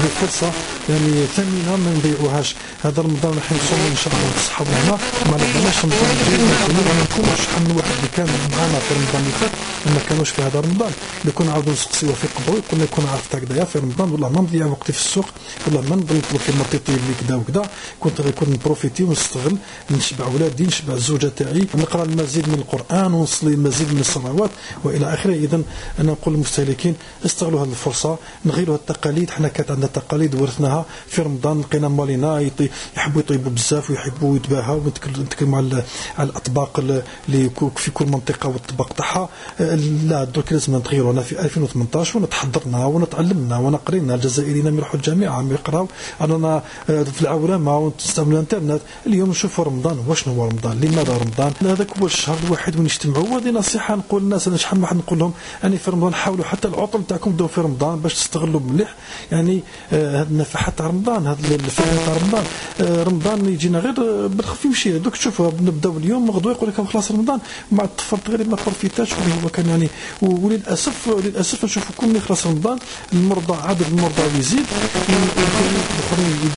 فرصه يعني ثمينه ما نضيعوهاش. هذا رمضان راح نصوم ان شاء الله بالصحه والهنا، ما نبغيناش رمضان الجاي ما نكونوش شحال من واحد اللي كان معنا في رمضان اللي فات ما كانوش في هذا رمضان، اللي كنا نعاودوا نسقسيو في قبره يقول يكون عرفت هكذايا في رمضان والله ما نضيع وقتي في السوق، والله ما نضل نطلب كلمه تطيب لي كذا وكذا، كنت غيكون نبروفيتي ونستغل نشبع ولادي نشبع الزوجه تاعي، نقرا المزيد من القران ونصلي المزيد من الصلوات والى اخره. اذا انا نقول للمستهلكين استغلوا هذه الفرصه، نغيروا التقاليد. حنا كانت عندنا تقاليد ورثناها في رمضان، لقينا مالينا يحبوا يطيبوا بزاف ويحبوا يتباهوا ونتكلموا على الاطباق اللي في كل منطقه والطبق تاعها. لا درك لازم نتغيروا. انا في 2018 ونتحضرنا ونتعلمنا ونقرينا، الجزائريين يروحوا الجامعه يقراوا، انا في العولمه ونستعملوا الانترنت. اليوم نشوفوا رمضان وشنو هو رمضان، لماذا رمضان، هذاك هو الشهر الواحد وين نجتمعوا. وهذه نصيحه نقول للناس، انا شحال من واحد نقول لهم اني في رمضان حاولوا حتى العطل تاعكم ديروا في رمضان باش تستغلوا مليح يعني هذه النفحات تاع رمضان، هذه الفكره تاع رمضان. رمضان يجينا غير بالخف يمشي. دوك تشوفوا نبداو اليوم غدوه يقول لك خلاص رمضان مع الطفل غير ما بروفيتاش واللي هو كان يعني. وللاسف نشوفوا كل ما يخلص رمضان المرضى عدد المرضى يزيد،